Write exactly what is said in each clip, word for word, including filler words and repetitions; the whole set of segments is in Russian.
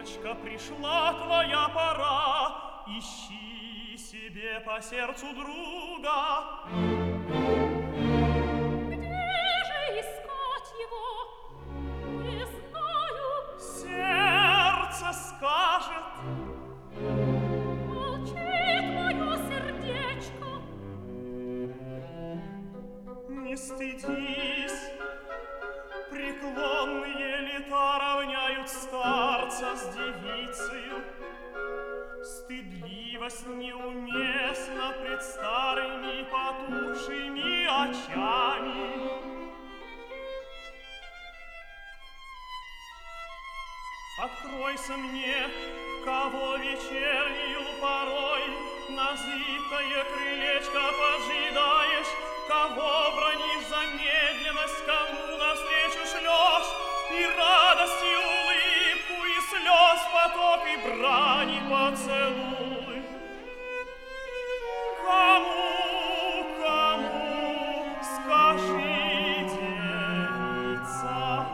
Снегурочка, пришла твоя пора, ищи себе по сердцу друга. Где же искать его? Не знаю. Сердце скажет. Молчит мое сердечко. Не стыдись, преклонные лета равняют старца с девицею. Стыдливость неуместна пред старыми потухшими очами. Откройся мне, кого вечернюю порой на зыбкое крылечко поджидаешь, кого бранишь за медленность, кому навстречу шлешь, и радость, и улыбку, и слез поток, и брани поцелуй. Кому, кому, скажи, девица?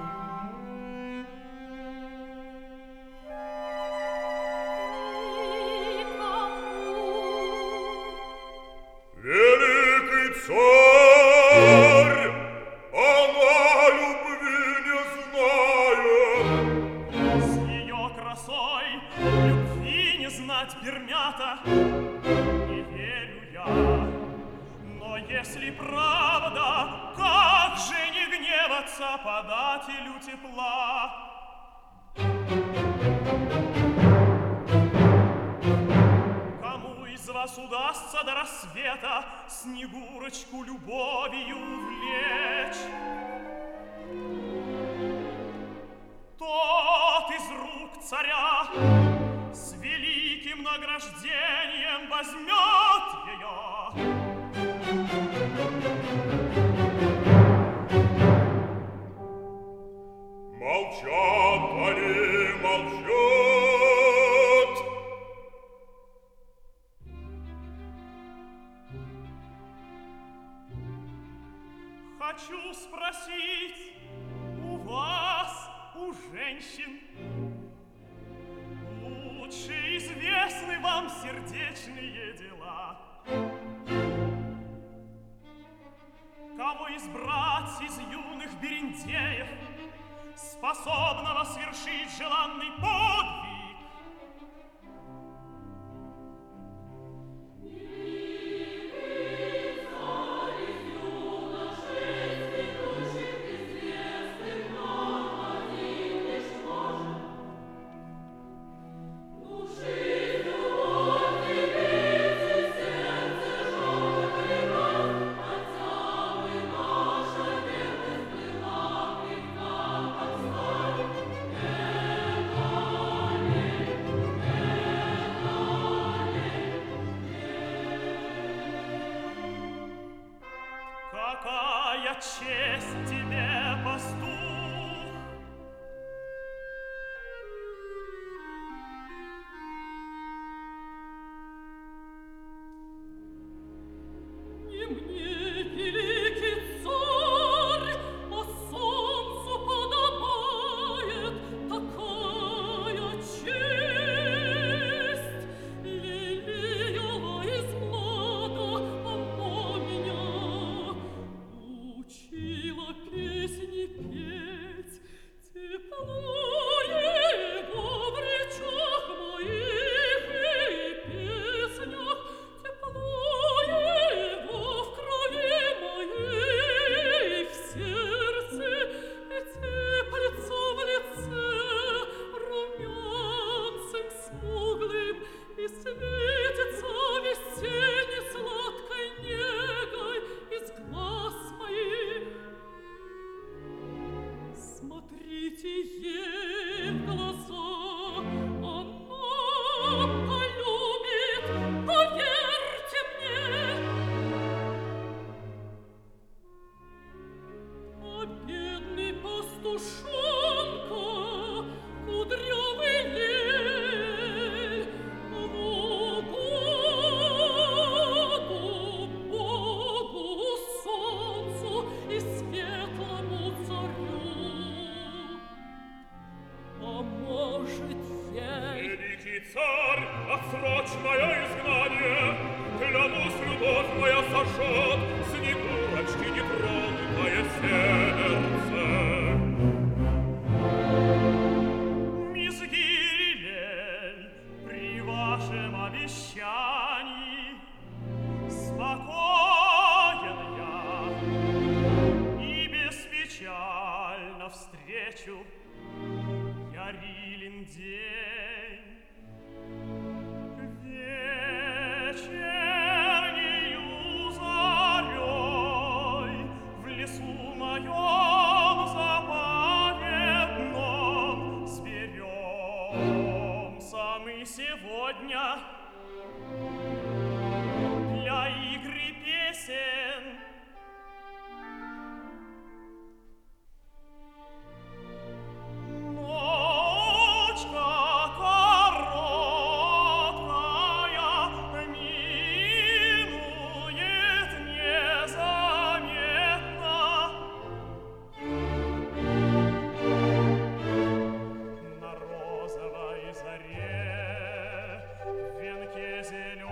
Великий царь, она любви не знает. С ее красой любви не знать пермята, не верю я. Но если правда, как же не гневаться подателю тепла? Кому из вас удастся до рассвета Снегурочку любовью увлечь? Тот из рук царя с великим награждением возьмет ее. Молчат они, молчат. Хочу спросить у вас, у женщин, лучше известны вам сердечные дела. Кого избрать из юных берендеев, способного свершить желанный подвиг? Какая честь тебе, пастух! Не мне, великий царь, а солнцу подобает такая честь. Лелеяла из млада она меня, учила песни петь, тепло его в речах моих и песнях, тепло его в крови моей, в сердце, и теплится в лице румянцем смуглым, и светится весенней сладкой негой из глаз моих. Смотрите ей в глаза, она полюбит, поверьте мне. А бедный пастушонка, кудрявый лель, в угоду Богу, солнцу и светлому царю. А может ей. Великий царь, отсрочное изгнание, клянусь, любовь моя сожжет Снегурочки нетронутое сердце. Мисс Гирилель, при вашем обещании спокоен я и беспечально встречу Ярилин день. Вечернею зарей в лесу моем заповедном сберемся мы сегодня для игры песен. Ночка короткая минует незаметно. На розовой заре в венке зелёном